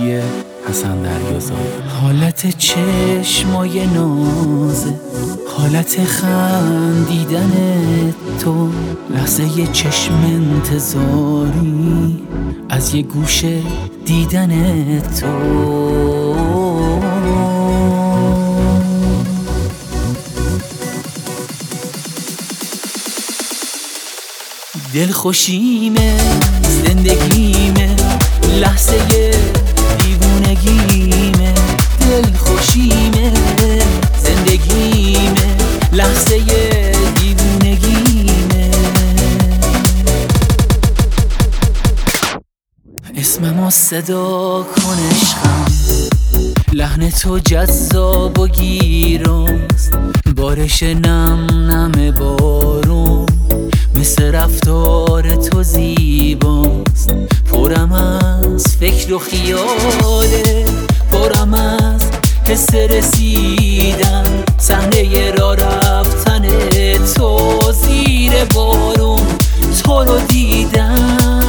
موسیقی حسن دریازاد. حالت چشمای نازه، حالت خندیدن تو، لحظه یه چشم انتظاری از یه گوشه دیدن تو. دلخوشیمه، زندگیمه، لحظه دیوونگیمه. دلخوشیمه، زندگیمه، لحظه دیوونگیمه. اسممو صدا کن عشقم، لحن تو جذاب و گیراست. بارش نم نم بارون مثل رفتار تو زیباست. پرم از فکر و خیاله، پرم از حس رسیدن، صحنه را رفتن تو زیر بارون تو رو دیدم.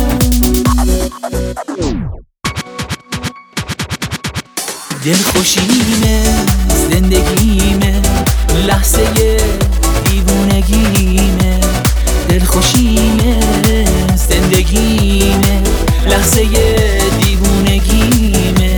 دلخوشیمه، زندگیمه، لحظه دیوونگیمه. دلخوشیمه، زندگیمه، لحظه دیوونگیمه.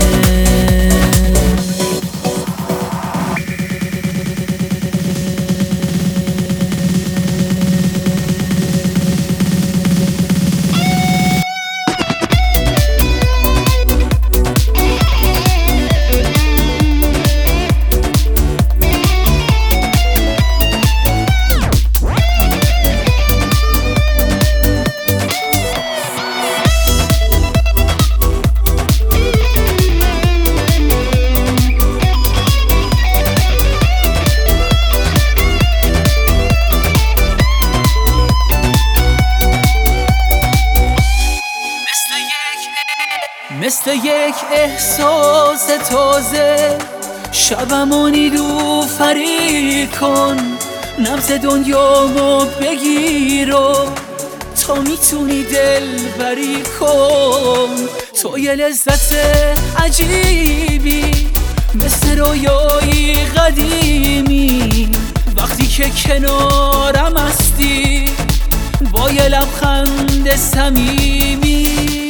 مثل یک احساس تازه شبمو نیلوفری کن. نبض دنیامو بگیر و تا میتونی دل بری کن. تو یه لذت عجیبی مثل رویایی قدیمی، وقتی که کنارم هستی با یه لبخند صمیمی.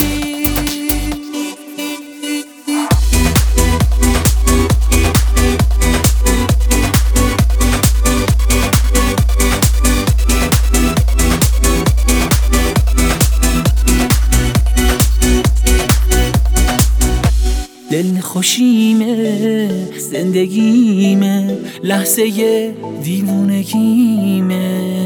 دلخوشیمه، زندگیمه، لحظه دیوونگیمه.